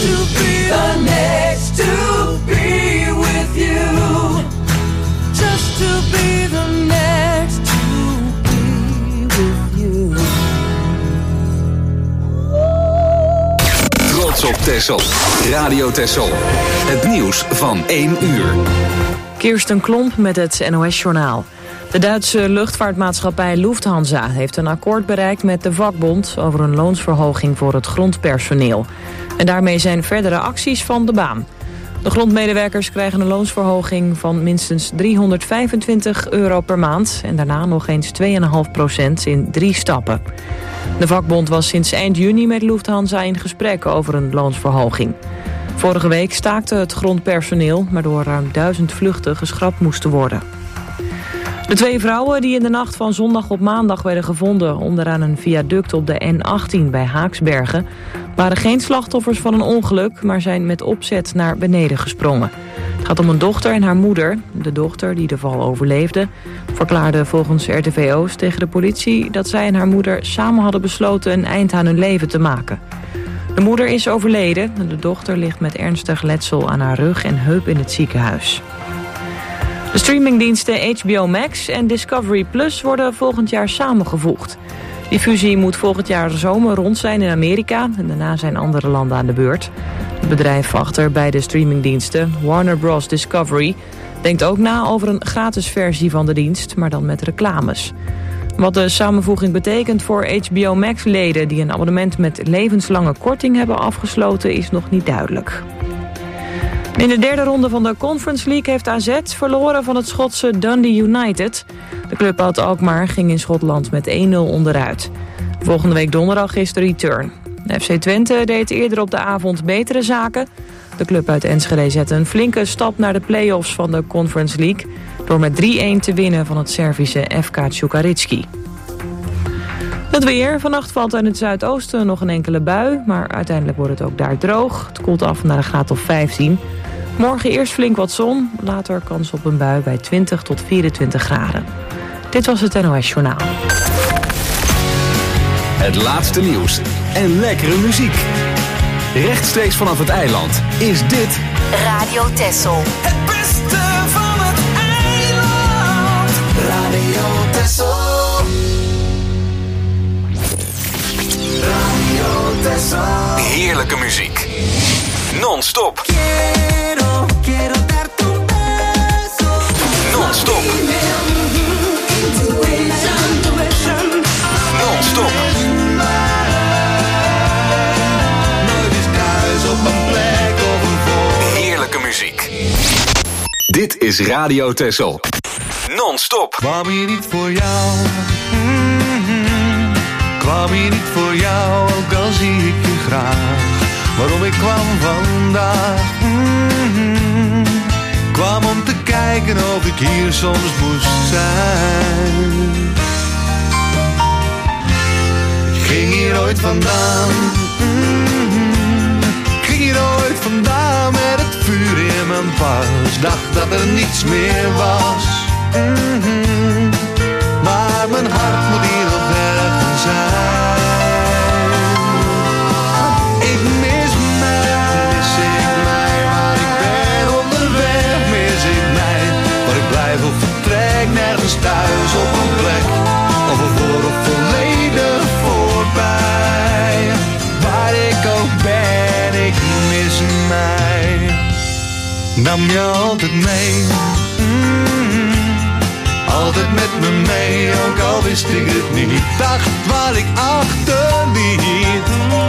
to be the next to be with you. Just to be the next to be with you. Trots op Texel. Radio Texel. Het nieuws van 1 uur. Kirsten Klomp met het NOS-journaal. De Duitse luchtvaartmaatschappij Lufthansa heeft een akkoord bereikt met de vakbond over een loonsverhoging voor het grondpersoneel. En daarmee zijn verdere acties van de baan. De grondmedewerkers krijgen een loonsverhoging van minstens €325 per maand en daarna nog eens 2,5% in 3 stappen. De vakbond was sinds eind juni met Lufthansa in gesprek over een loonsverhoging. Vorige week staakte het grondpersoneel, waardoor ruim 1000 vluchten geschrapt moesten worden. De 2 vrouwen die in de nacht van zondag op maandag werden gevonden onderaan een viaduct op de N18 bij Haaksbergen waren geen slachtoffers van een ongeluk, maar zijn met opzet naar beneden gesprongen. Het gaat om een dochter en haar moeder. De dochter, die de val overleefde, verklaarde volgens RTV Oost tegen de politie dat zij en haar moeder samen hadden besloten een eind aan hun leven te maken. De moeder is overleden en de dochter ligt met ernstig letsel aan haar rug en heup in het ziekenhuis. De streamingdiensten HBO Max en Discovery Plus worden volgend jaar samengevoegd. Die fusie moet volgend jaar zomer rond zijn in Amerika en daarna zijn andere landen aan de beurt. Het bedrijf achter beide streamingdiensten, Warner Bros. Discovery, denkt ook na over een gratis versie van de dienst, maar dan met reclames. Wat de samenvoeging betekent voor HBO Max-leden die een abonnement met levenslange korting hebben afgesloten is nog niet duidelijk. In de derde ronde van de Conference League heeft AZ verloren van het Schotse Dundee United. De club uit Alkmaar ging in Schotland met 1-0 onderuit. Volgende week donderdag is de return. De FC Twente deed eerder op de avond betere zaken. De club uit Enschede zette een flinke stap naar de play-offs van de Conference League door met 3-1 te winnen van het Servische FK Čukarički. Het weer. Vannacht valt in het zuidoosten nog een enkele bui, maar uiteindelijk wordt het ook daar droog. Het koelt af naar een graad of 15. Morgen eerst flink wat zon, later kans op een bui bij 20 tot 24 graden. Dit was het NOS Journaal. Het laatste nieuws en lekkere muziek. Rechtstreeks vanaf het eiland is dit Radio Texel. Het beste van het eiland. Radio Texel. Radio Texel. heerlijke muziek. Non-stop. Non-stop. Non-stop. Heerlijke muziek. Dit is Radio Texel. Non-stop. Kwam hier niet voor jou. Kwam hier niet voor jou, ook al zie ik je graag. Waarom ik kwam vandaag. Kwam om te kijken of ik hier soms moest zijn. Ik ging hier ooit vandaan. Ik ging hier ooit vandaan met het vuur in mijn pas. Dacht dat er niets meer was. Maar mijn hart moet hier nog ergens zijn. Ik mis mij, waar ik ben onderweg. Mis ik mij, waar ik blijf of vertrek. Nergens thuis op een plek, of ervoor of volledig voorbij. Waar ik ook ben, ik mis mij. Nam je altijd mee. Altijd met me mee, ook al wist ik het niet. Dacht waar ik achterliet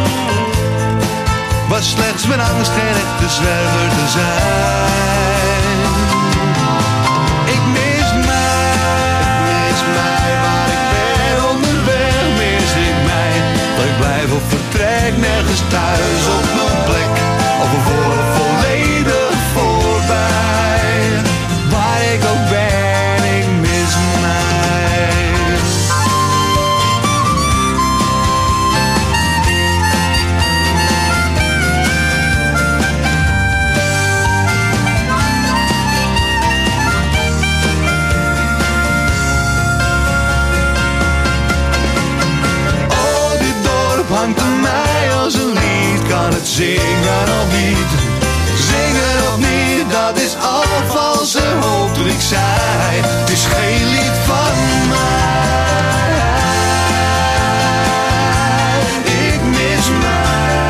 was slechts mijn angst geen echte zwerver te zijn. Ik mis mij, waar ik ben onderweg. Mis ik mij, waar ik blijf of vertrek. Nergens thuis op mijn plek, of ervoor of volledig voorbij. Waar ik ook ben. Zingen of niet, zingen of niet, dat is al valse hoop dat ik zei. Het is geen lied van mij. Ik mis mij.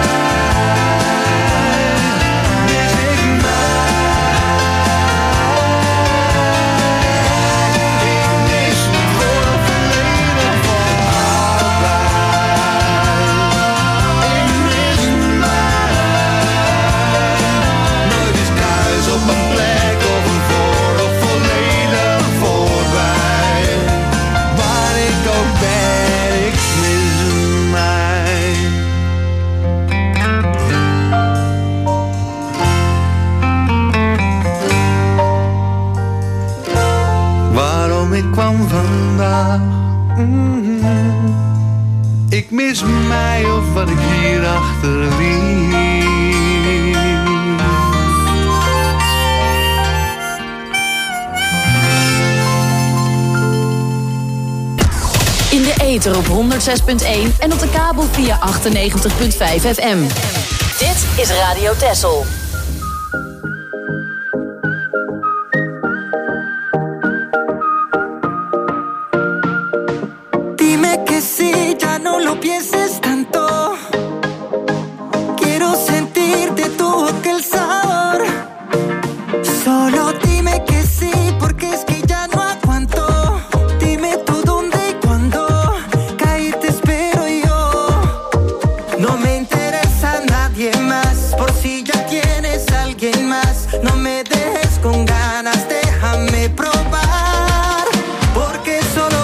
Mis ik mij. Ik mis het voor verleden van allebei. Ik mis mij. Nooit is thuis op een plek of een voor of volledig voorbij. Waar ik ook ben, ik mis mij. Waarom ik kwam vandaag, ik mis mij of wat ik hier achterliet. In de ether op 106.1 en op de kabel via 98.5 FM. Dit is Radio Texel. Dime que sí, ya no lo pienses tanto. Quiero sentirte tu aquel sabor. Solo dime que sí, porque es que ya no aguanto. Dime tú dónde y cuándo. Caí te espero yo. No me interesa nadie más. Por si ya tienes a alguien más. No me dejes con ganas, déjame probar. Porque solo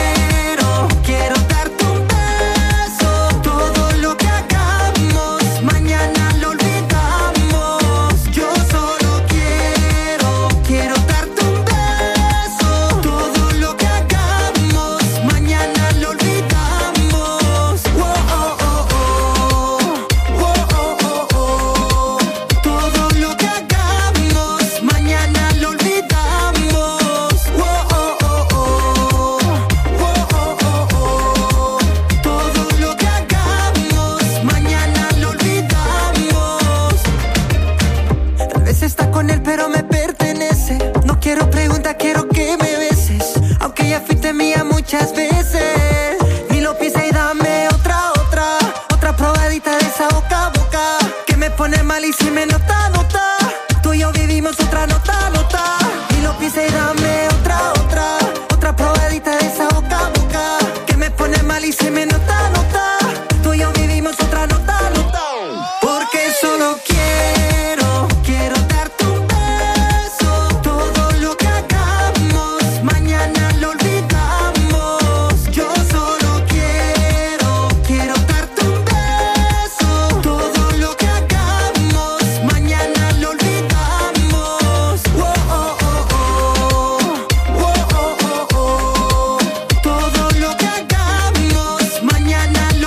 quiero darte un beso. Todo lo que hagamos, mañana lo olvidamos. Yo solo quiero darte un beso. Todo lo que hagamos, mañana lo olvidamos. Oh, oh, oh, oh. Oh, oh, oh, oh. Todo lo que hagamos, mañana lo olvidamos. Oh, oh, oh, oh. Oh, oh, oh, oh. Todo lo que hagamos, mañana lo olvidamos. Tal vez está con él, pero me pertenece. No quiero preguntar, quiero que me beses. Aunque ya fuiste mía muchas veces. Ni lo pienses y dame otra probadita de esa boca a boca. Que me pone mal y si me nota. Tú y yo vivimos otra nota. Ni lo pienses y dame otra probadita de esa boca a boca. Que me pone mal y si me nota. Tú y yo vivimos otra nota. Porque solo quiero darte un beso. Todo lo que hagamos, mañana lo olvidamos. Yo solo quiero darte un beso. Todo lo que hagamos, mañana lo olvidamos. Oh, oh, oh, oh. Oh, oh, oh, oh. Todo lo que hagamos, mañana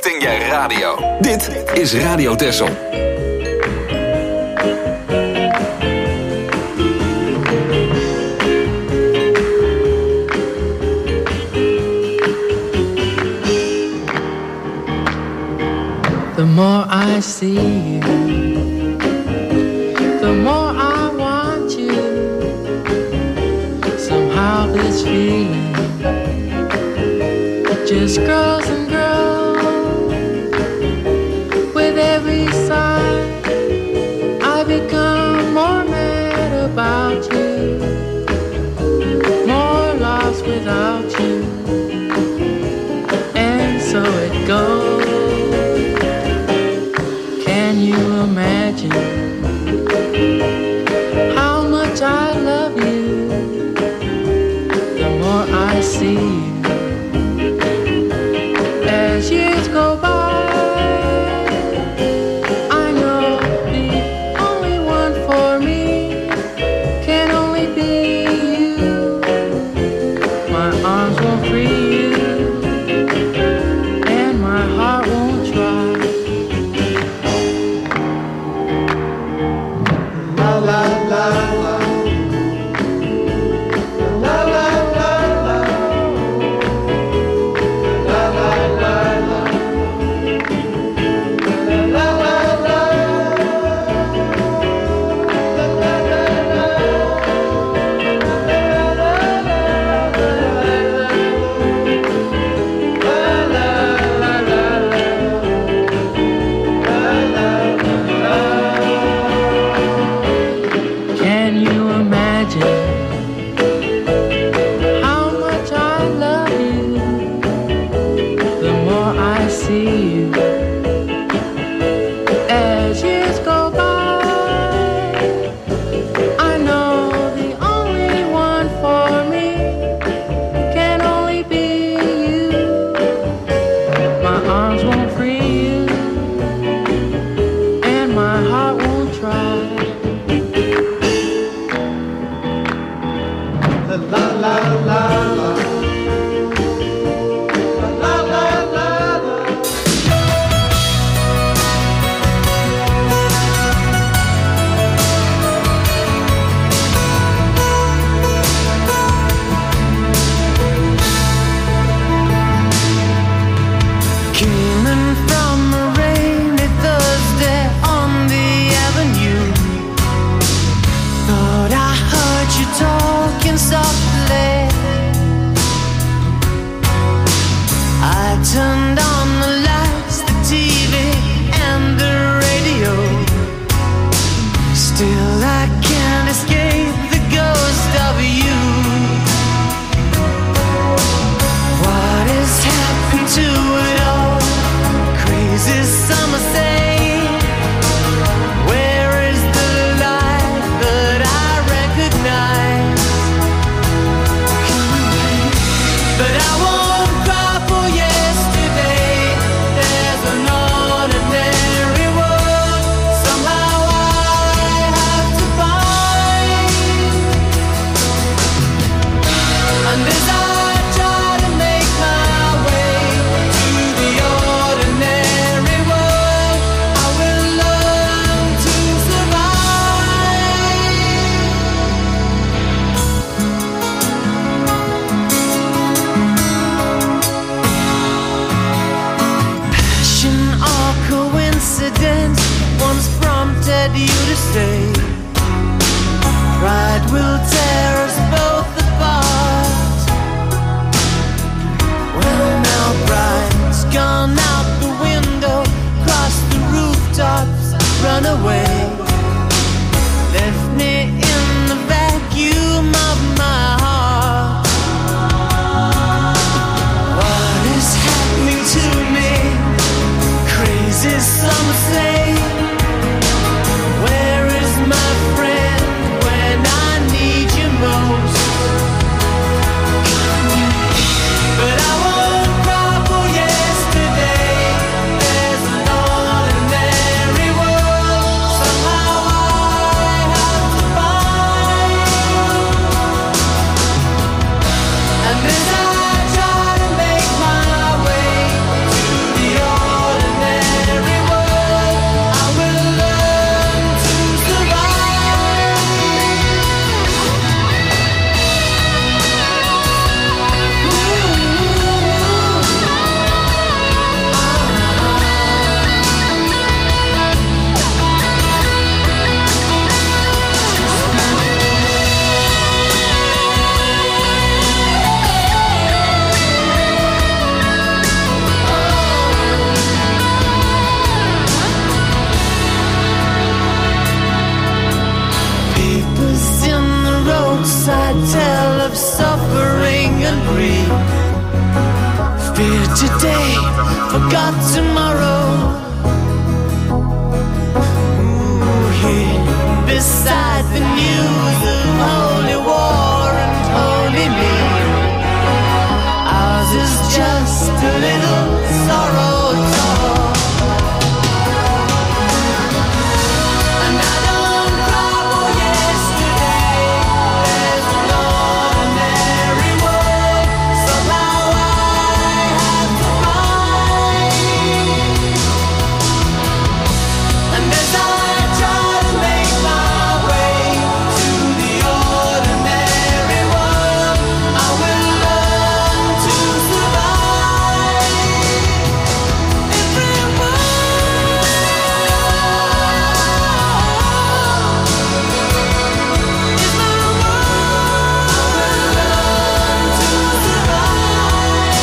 hoofd in je radio. Dit is Radio Texel. The more I see you, the more I want you. Somehow this feeling just grows and grows. With every sigh, I become more mad about you, more lost without you. And so it goes. Can you imagine how much I love you? The more I see you, as years go by, I know the only one for me can only be you. My arms won't free you, and my heart won't try. today, forgot tomorrow. Ooh, here beside the news of holy war and holy me, ours is just a little sorrow talk. And I don't cry for yesterday. There's an ordinary world. Somehow I have to find. And as I try to make my way to the ordinary world, I will learn to survive. Everyone is my world. I will learn to survive.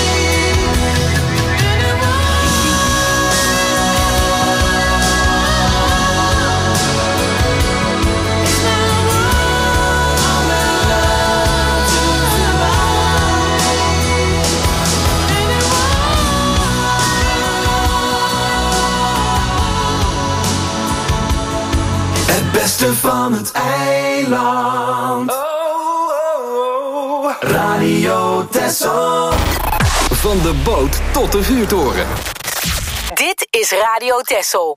Het beste van het eiland. Radio Texel. Van de boot tot de vuurtoren. Dit is Radio Texel.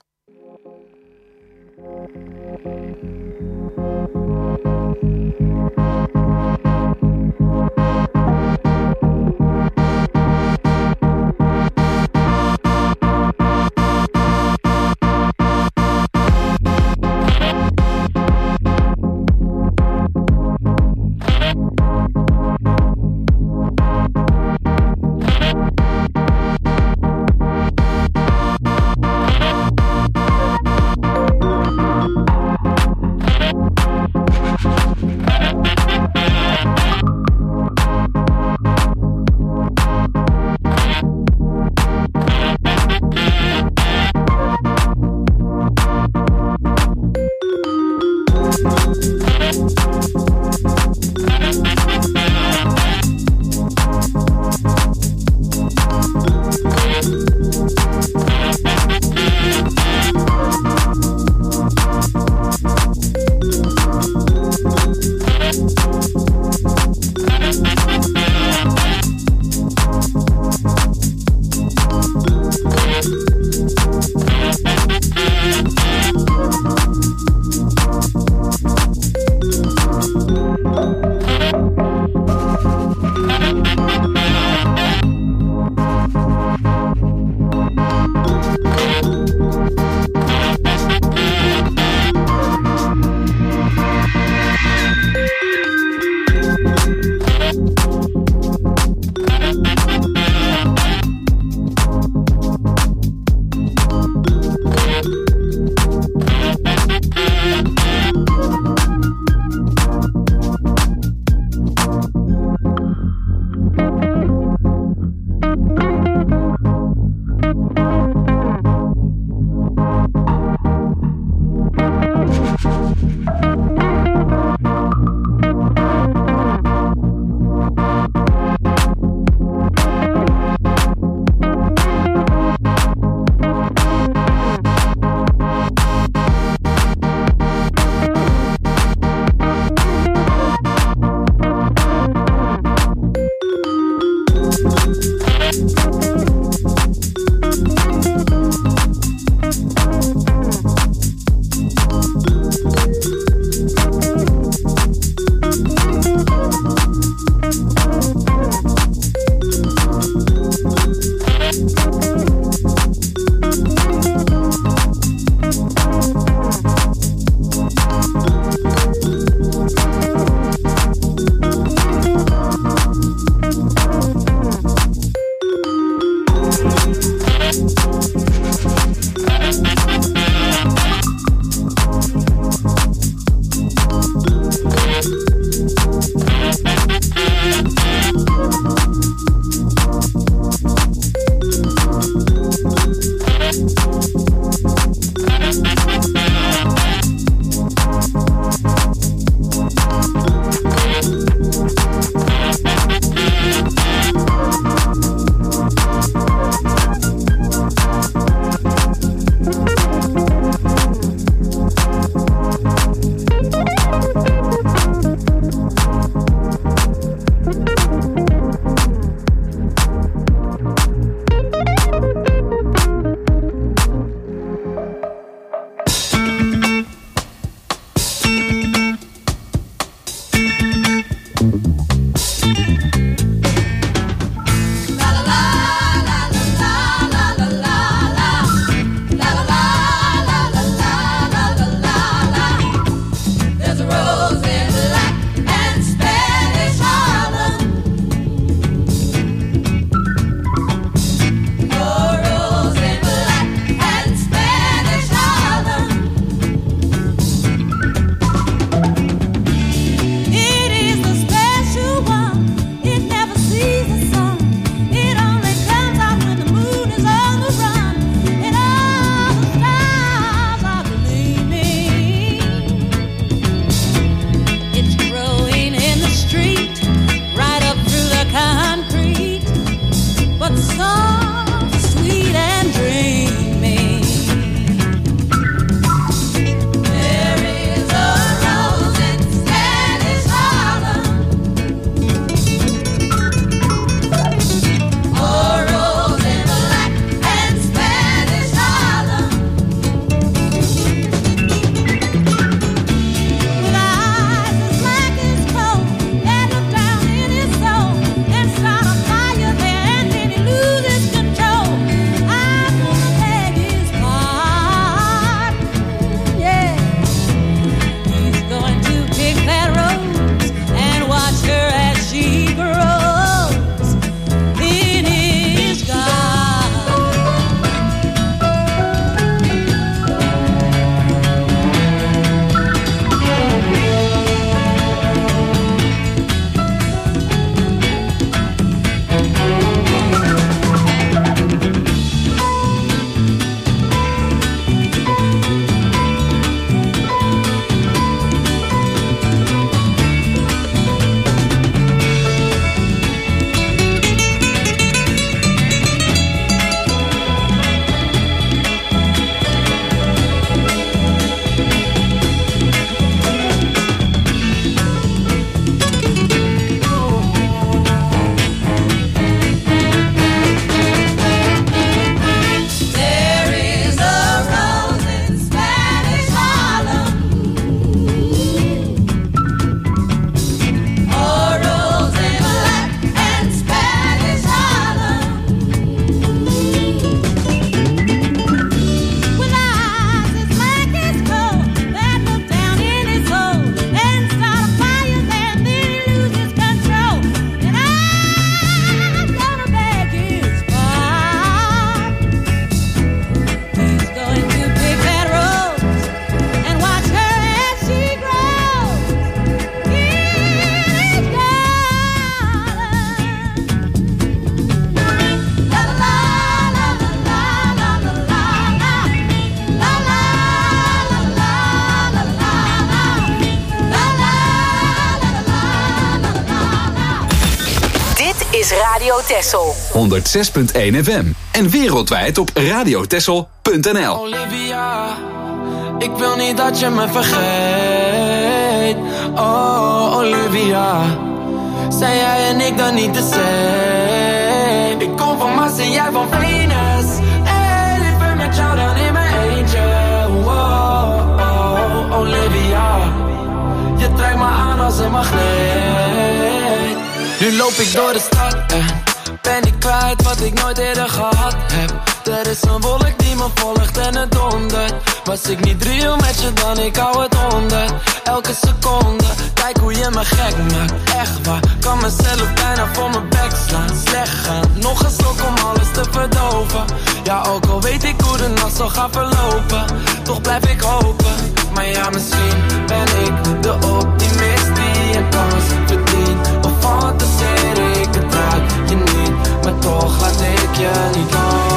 Radio Texel. 106.1 FM. En wereldwijd op radiotexel.nl. Olivia, ik wil niet dat je me vergeet. Oh, Olivia, zijn jij en ik dan niet de same? Ik kom van Mars en jij van Venus. En liever met jou dan in mijn eentje. Oh, oh, Olivia, je trekt me aan als een magneet. Nu loop ik door de stad en ben ik kwijt wat ik nooit eerder gehad heb. Er is een wolk die me volgt en het dondert. Was ik niet real met je dan, ik hou het onder. Elke seconde, kijk hoe je me gek maakt. Echt waar, kan mezelf bijna voor mijn bek slaan. Slecht gaan, nog een slok om alles te verdoven. Ja, ook al weet ik hoe de nacht zal gaan verlopen, toch blijf ik hopen. Maar ja, misschien ben ik de optimist die een kans verdient. Of fantaseer ik het raak je niet, maar toch laat ik je niet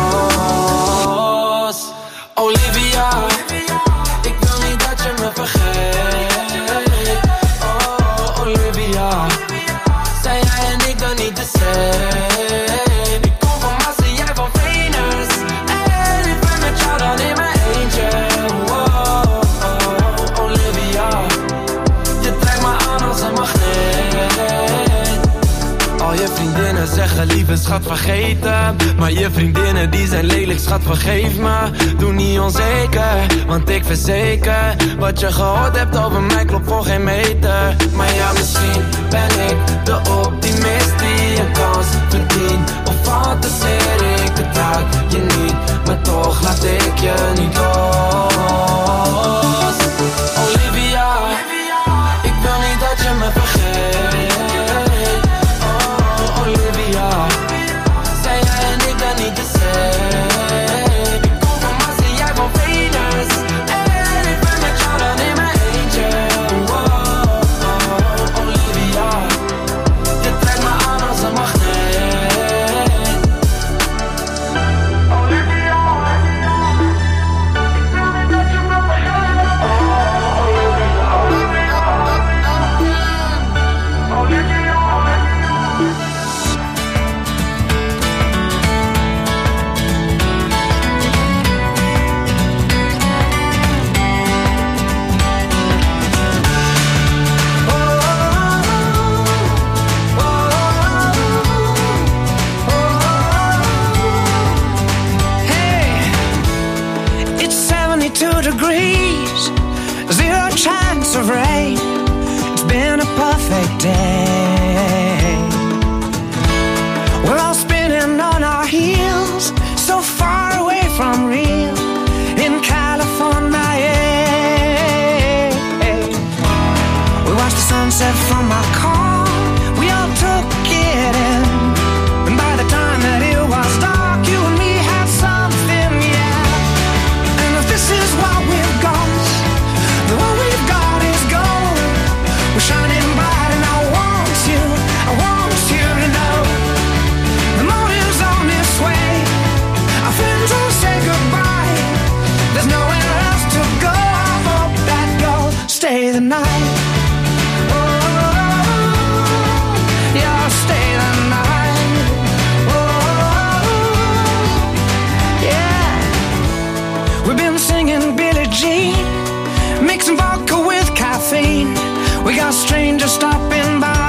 los. Olivia, ik wil niet dat je me vergeet. Oh, Olivia, zijn jij en ik dan niet de same? Ik kom van Mars en jij van Venus. En ik ben met jou dan in mijn eentje. Oh, oh, Olivia, je trekt me aan als een magneet. Al je vriendinnen zeggen lieve schat vergeten, maar je vriendinnen die zijn lelijk schat vergeef me. Doe niet onzeker, want ik verzeker, wat je gehoord hebt over mij klopt voor geen meter. Maar ja, misschien ben ik de optimist die een kans verdient. Of fantaseer ik het raak je niet, maar toch laat ik je niet los. Olivia, ik wil niet dat je me vergeet. Oh, Olivia, zijn jij en ik dan niet de same? Ik kom van Mars en jij van Venus. En ik ben met jou dan in mijn eentje. Oh, oh, Olivia, je trekt me aan als een magneet. Olivia, ik wil niet dat je me vergeet. Oh, Olivia, Olivia. It's 72 degrees, zero chance of rain. It's been a perfect day. We're all spinning on our heels, so far away from real in California. Yeah. We watched the sunset from our car, we all took it in. And by the time that it was dark, you and me had something, yeah. And if this is what we've got, then what we've got is gold. We're shining bright and I want you to know. The morning's on its way, our friends will say goodbye. There's nowhere else to go, I hope that you'll stay the night. Yeah, stay the night. Yeah. We've been singing Billie Jean, mixing vodka with caffeine. We got strangers stopping by.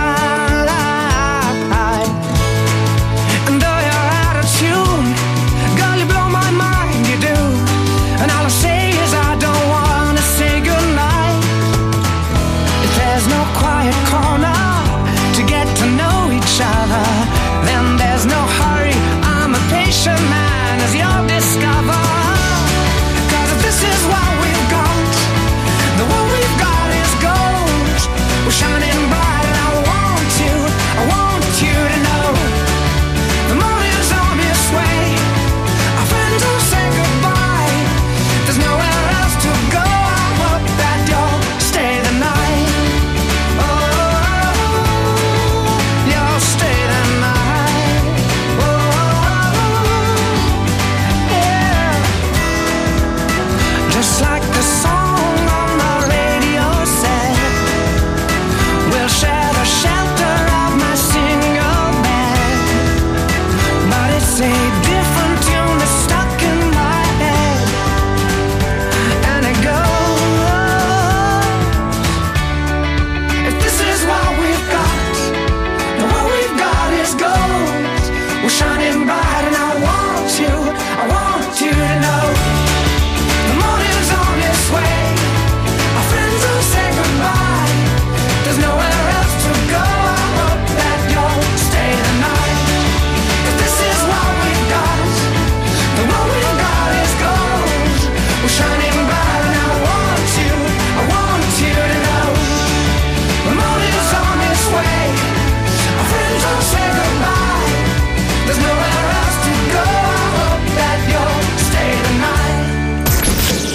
And though you're out of tune, girl, you blow my mind, you do. And all I say is I don't wanna say goodnight. If there's no quiet corner to get to know each other, then there's no hurry, I'm a patient man, as you'll discover. 'Cause if this is what we've got, then what we've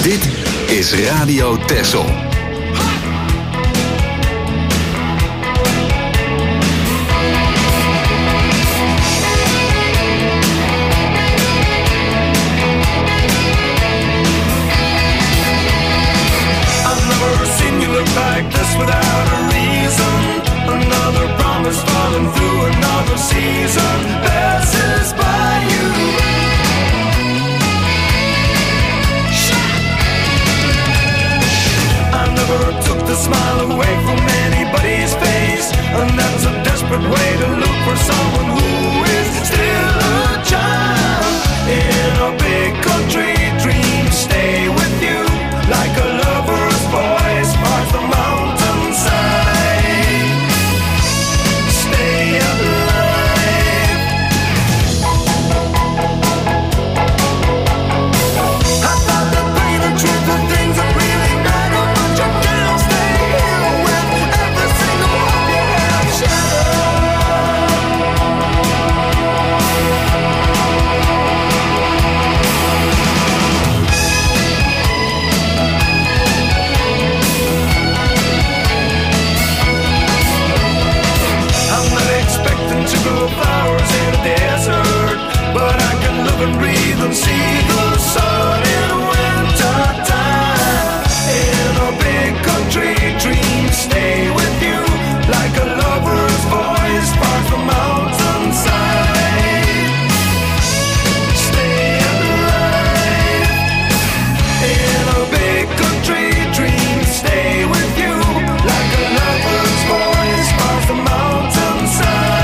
Dit is Radio Texel. Like this without a reason. Another promise falling through another season passes by you. I never took the smile away from anybody's face, and that's a desperate way to look for someone who is still a child in a big country dream. Stay with you like a lover's voice parts the mountainside. Stay alive. I thought the pain and truth are things that really matter, but you can't stay here with every single one you have to grow flowers in a desert, but I can live and breathe and see the sun in winter time. In a big country dream, stay with you like a lover's voice parts the mountainside. Stay alive. In a big country dream, stay with you like a lover's voice parts the mountainside.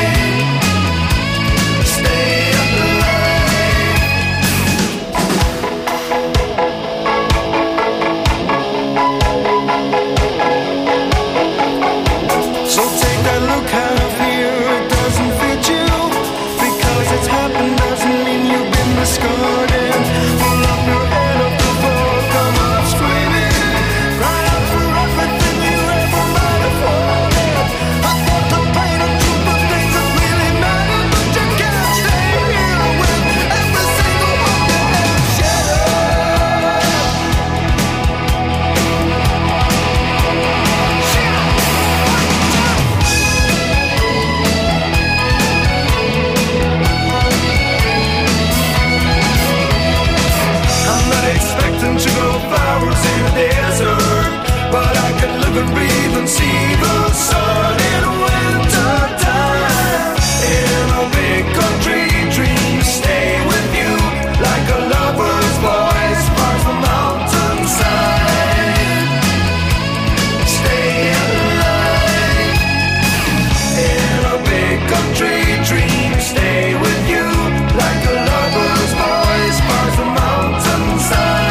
To grow flowers in a desert, but I can live and breathe and see the sun in winter time. In a big country dream, stay with you like a lover's voice parts the mountainside. Stay alive. In a big country dream, stay with you like a lover's voice parts the mountainside.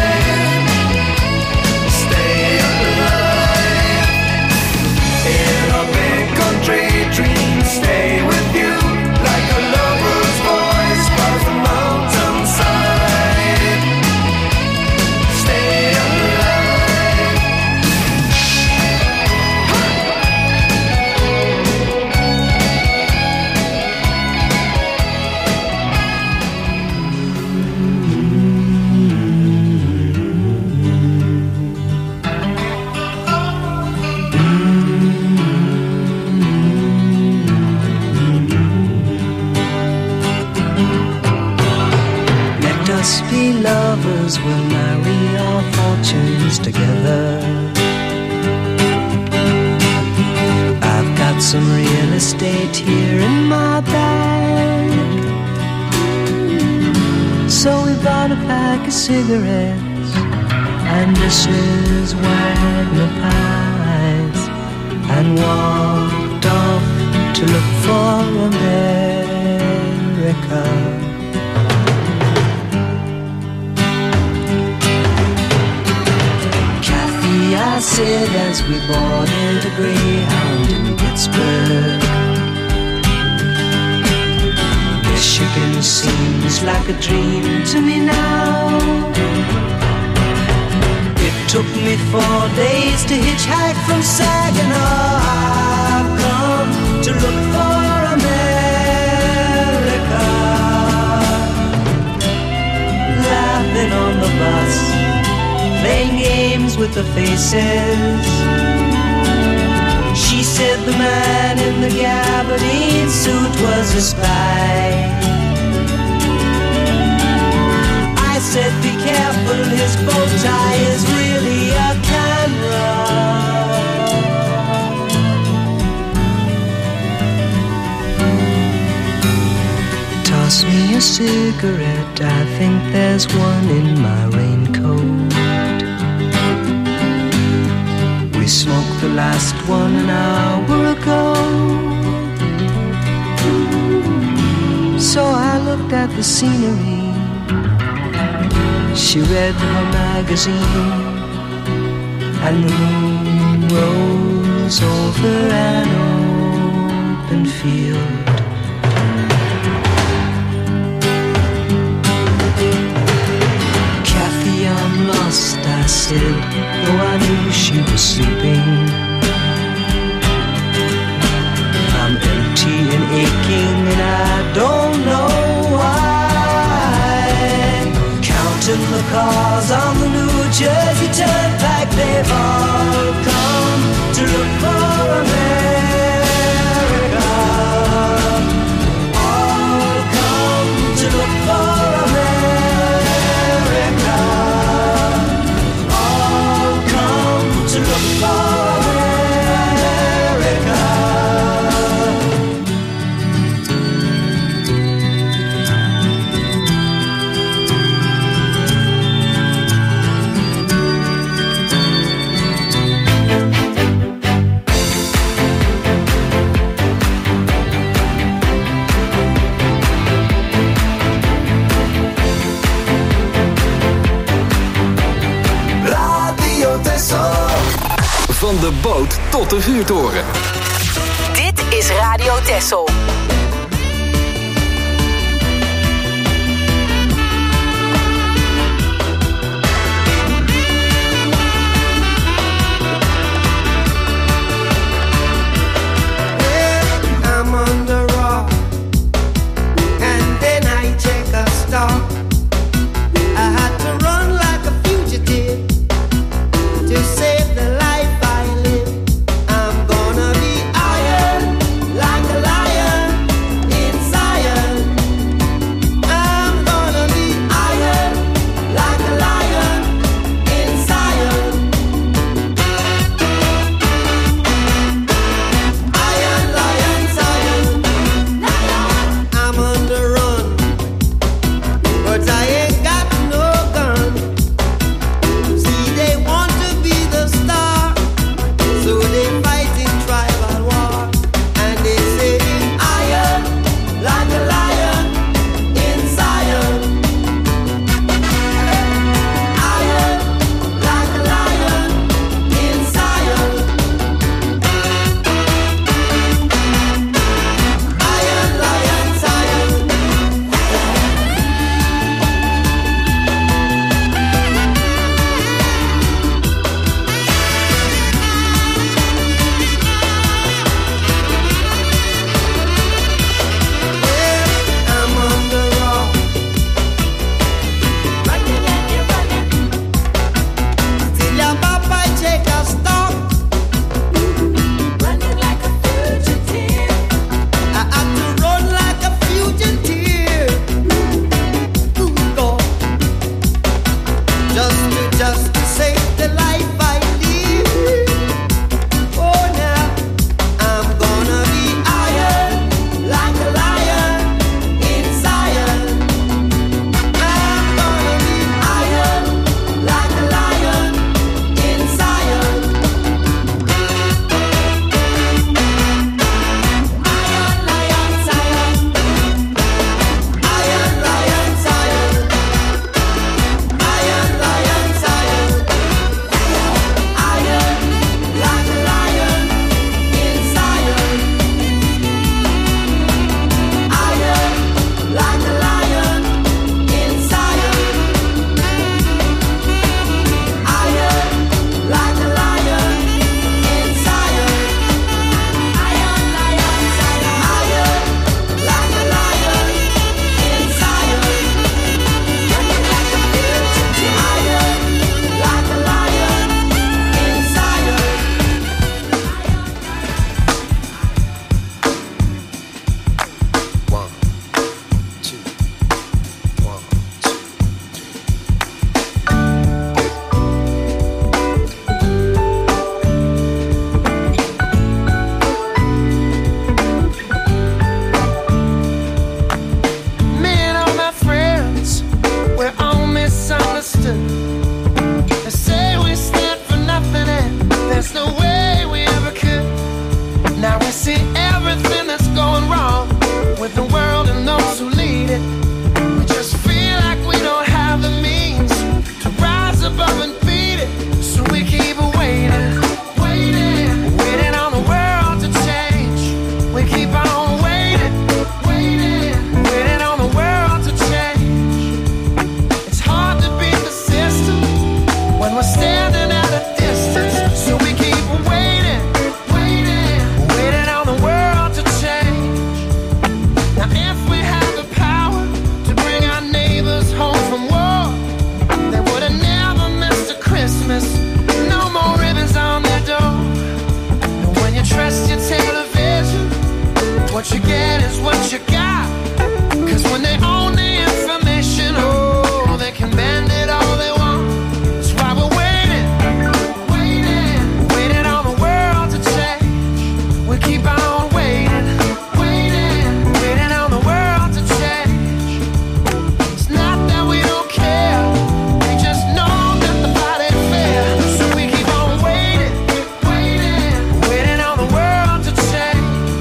Stay with you like a lover's voice parts the mountainside. Stay alive. Be lovers, we'll marry our fortunes together. I've got some real estate here in my bag, so we bought a pack of cigarettes and Mrs. Wagner pies, and walked off to look for America. I said as we boarded a Greyhound in Pittsburgh, Michigan seems like a dream to me now. It took me 4 days to hitchhike from Saginaw. I've come to look for America. Laughing on the bus, pose with the faces. She said the man in the gabardine suit was a spy. I said be careful, his bow tie is really a camera. Toss me a cigarette, I think there's one in my raincoat. We smoked the last one an hour ago. So I looked at the scenery. She read her magazine, and the moon rose over an open field. Kathy, I'm lost, I said, though I knew she was sleeping. I'm empty and aching, and I don't know why. Counting the cars on the New Jersey Turnpike, they've all come to look for America. All come to look for America. All come to look for America. Van de boot tot de vuurtoren. Dit is Radio Texel. I'm on the rock, and then I take a stop. I had to run like a fugitive to save the life I live. I'm gonna be iron like a lion in Zion. I'm gonna be iron like a lion in Zion. Iron, lion, Zion. I'm on the run, but I ain't got no gun. See, they want to be the star, so they fight in tribal war, and they say iron like a lion in Zion. Iron like a lion in Zion. Iron, lion, Zion. I'm on the rock, running and you're running. Till your papa take a stop, running like a fugitive. I had to run like a fugitive. Lord, just to save the life I live. Oh, now I'm gonna be iron like a lion in Zion. I'm gonna be iron like a lion in Zion. Iron, lion, Zion. Iron, lion, Zion. Iron, lion, Zion. standing at a distance, so we keep waiting, waiting on the world to change. Now if we had the power to bring our neighbors home from war, they would have never missed a Christmas. No more ribbons on their door. And when you trust your television, what you get is what you got. 'Cause when they own the information, oh, they can bend it all they want. That's why we're waiting, waiting on the world to change. We keep on waiting, waiting on the world to change. It's not that we don't care, we just know that the fight ain't fair. So we keep on waiting, waiting on the world to change.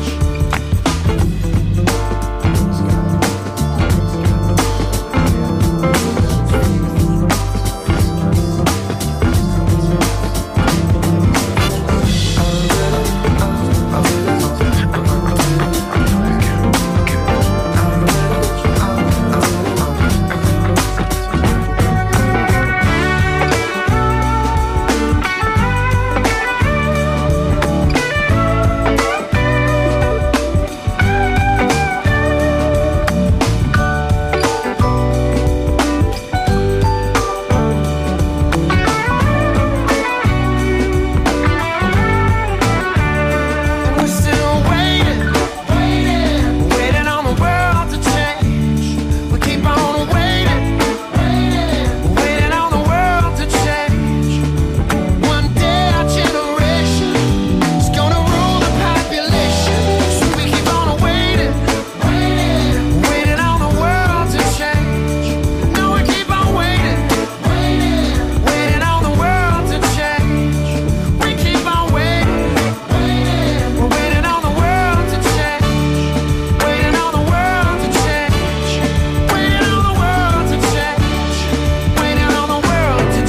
We're still waiting, waiting on the world to change. We keep on waiting, waiting on the world to change. One day our generation is gonna rule the population. So we keep on waiting, waiting on the world to change. No, we keep on waiting, waiting on the world to change. We keep on waiting. We're waiting on the world to change. Waiting on the world to change. Waiting on the world to change. Waiting on the world to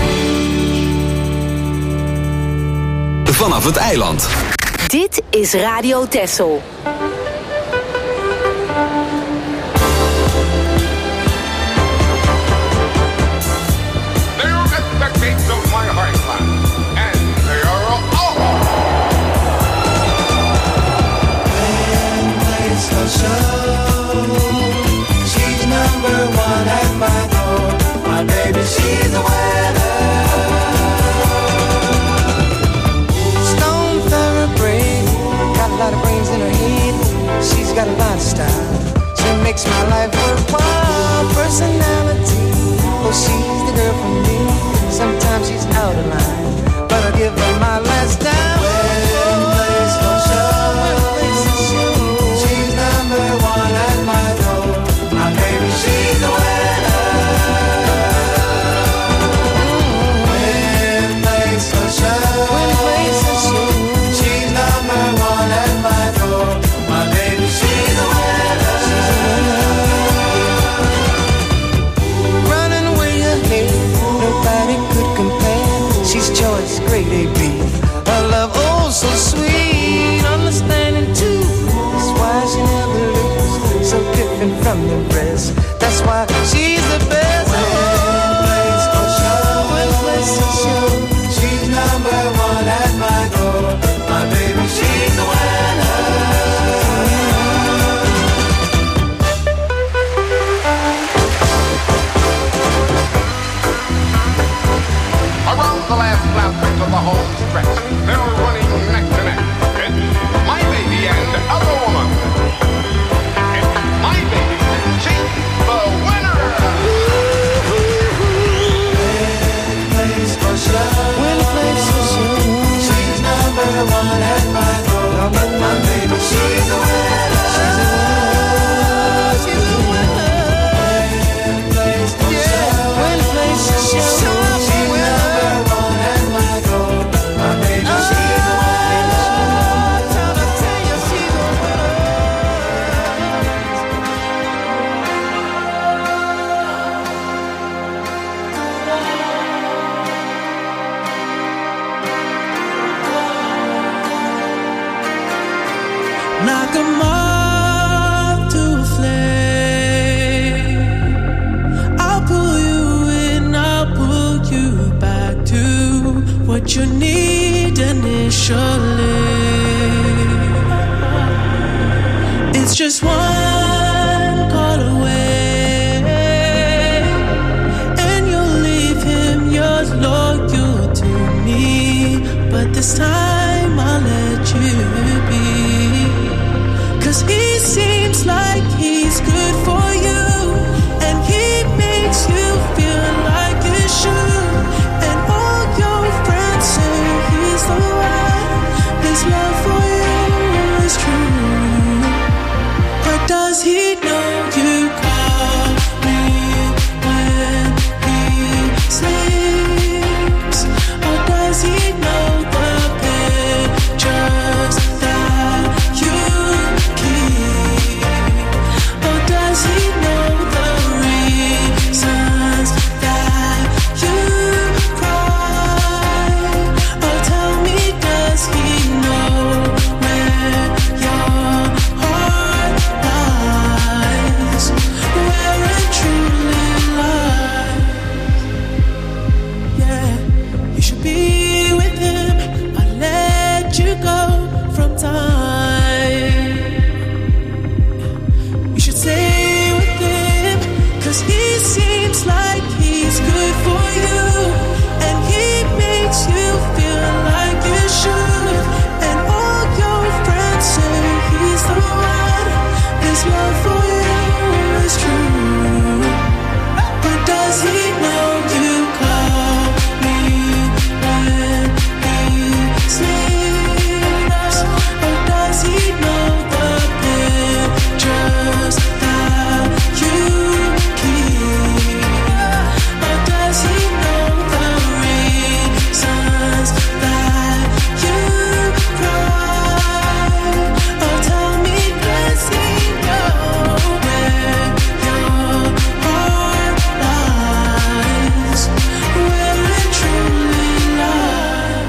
change. Vanaf het eiland. Dit is Radio Texel. They are at the gates of my heart class, and they are all. She's number one at my door. My baby, she's a winner. Stone thoroughbred, got a lot of brains in her head. She's got a lot of style. She makes my life worthwhile. Personality, well, she's the girl for me. Sometimes she's out of line, but I'll give her my last dime. She's number one at my door. My baby, she's a winner. When place for show. She's number one at my door. My baby, she's a winner. Running way ahead, nobody could compare. She's choice, grade A/B. Her love, oh so sweet, understanding too. That's why she never loses, so different from the rest. That's why she's the best. When place for show. She's number one at my door. My baby, she's the winner. Around the last lap of the home stretch, they're running neck to neck. It's my baby and other woman. It's my baby, she's the winner. Place for show. She's number one at my door. My baby, she's the winner. She's the winner. Place for show. She's number one at my door. My baby, she's the winner. what you need initially. It's just one call away, and you'll leave him yours loyal to me. But this time I'll let you be, 'cause he seems like he's good for you, and he makes you feel like you should. And all your friends say he's the one. His love for you is true. But does he know you call me when he sleeps? Or does he know the pictures that you keep? Or does he know the reasons that you cry? Or tell me, does he know where your heart lies, where it truly lies? Yeah, you should be with him. I let you go from time. You should stay with him, 'cause he seems like he's good for you, and he makes you feel like you should. And all your friends say he's the one. His love for you is true. But does he know you call me when he sleeps? Or does he know the pictures that you keep? Or does he know the reasons that you cry? Or tell me, does he know where your heart lies, where it truly lies?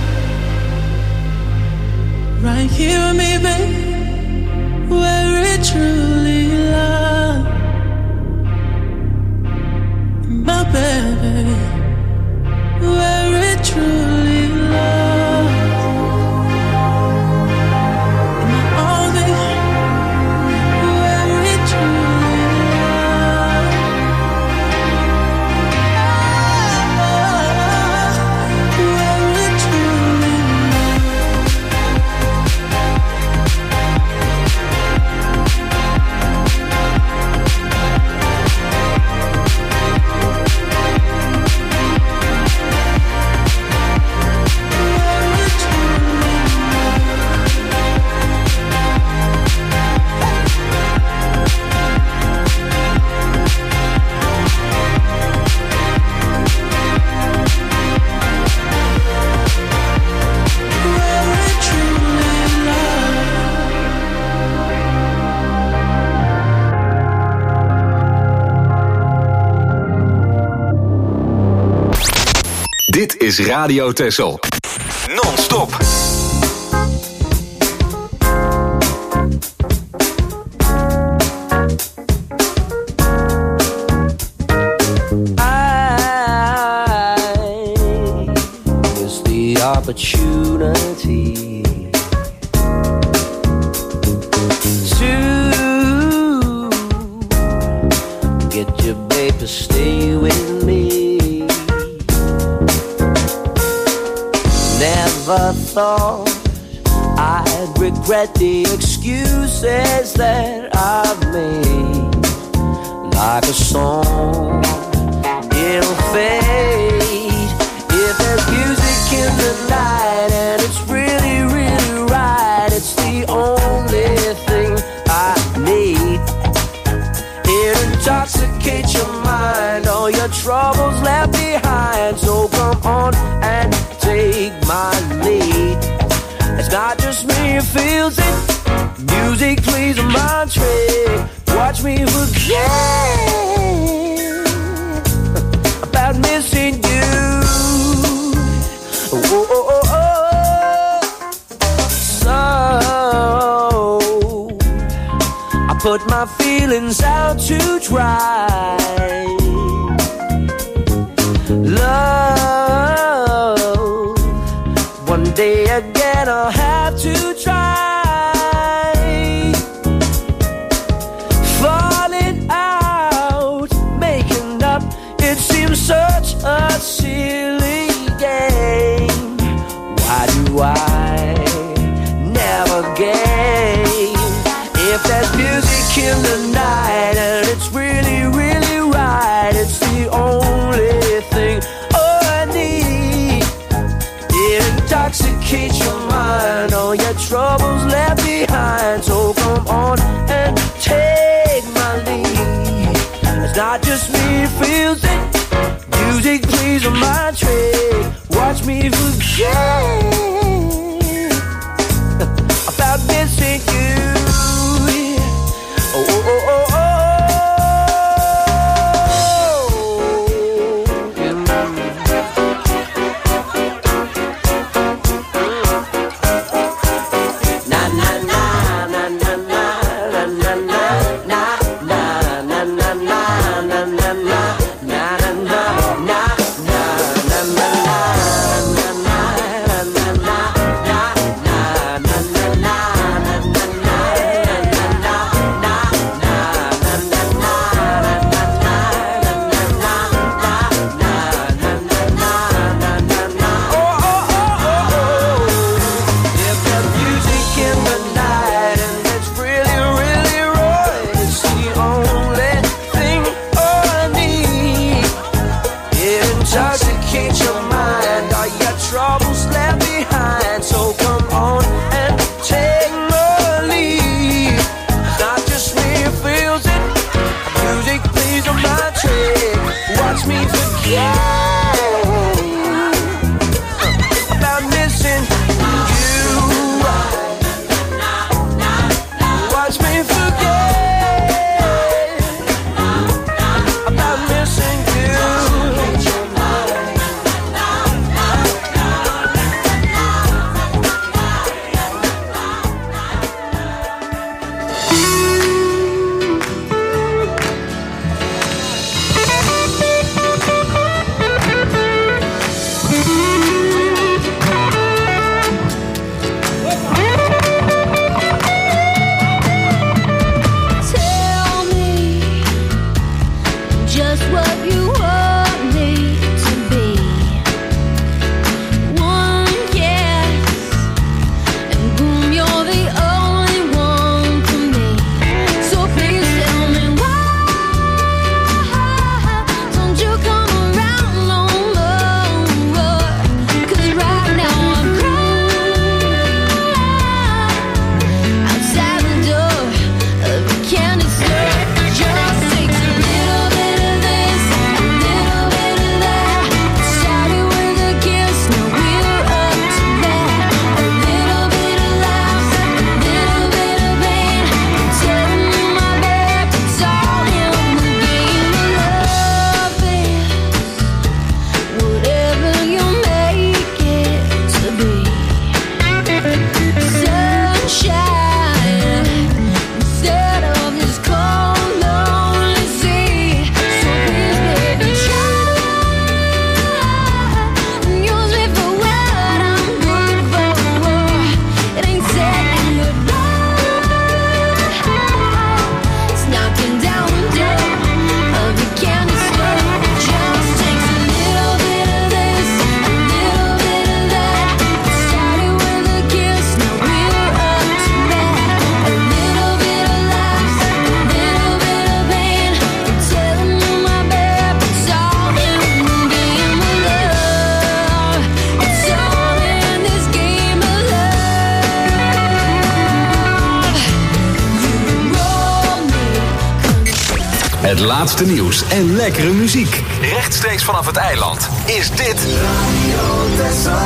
Right here with me, babe, where it truly lies. My baby, where it truly lies. My all, baby, where it truly lies. Where it truly Dit is Radio Texel. Non-stop. It's the opportunity to get your babe to stay with me. Never thought I'd regret the excuses that I've made. Like a song, it'll fade. If there's music in the night and it's really, really right, it's the only thing I need. It intoxicates your mind, all your troubles left behind. So come on and take my lead. It's not just me who feels it. Music plays a mind trick. Watch me forget about missing you. Oh, oh, oh, oh. So I put my feelings out to dry. Love Someday again I'll have to try. Falling out, making up, it seems such a silly game. Why do I never game? If there's music in the night and it's really, really right, it's the only thing I need. It intoxicates your mind, all your troubles left behind. So come on and take my lead. It's not just me who feels it. Music plays on my trick. Watch me forget about missing you. Oh, oh, oh, oh, oh. Het laatste nieuws en lekkere muziek. Rechtstreeks vanaf het eiland is dit Radio Texel.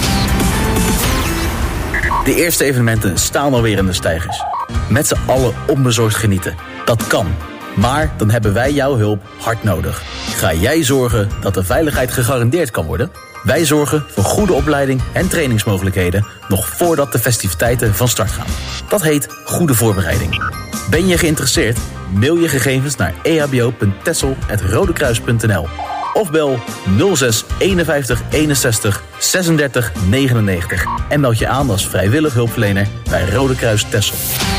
De eerste evenementen staan alweer in de steigers. Met z'n allen onbezorgd genieten. Dat kan. Maar dan hebben wij jouw hulp hard nodig. Ga jij zorgen dat de veiligheid gegarandeerd kan worden? Wij zorgen voor goede opleiding en trainingsmogelijkheden nog voordat de festiviteiten van start gaan. Dat heet goede voorbereiding. Ben je geïnteresseerd? Mail je gegevens naar ehbo.texel@rodekruis.nl Of bel 06 51 61 36 99 en meld je aan als vrijwillig hulpverlener bij Rode Kruis Texel.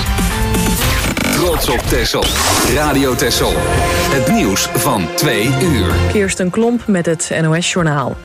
Trots op Texel. Radio Texel. Het nieuws van 2 uur. Kirsten Klomp met het NOS-journaal.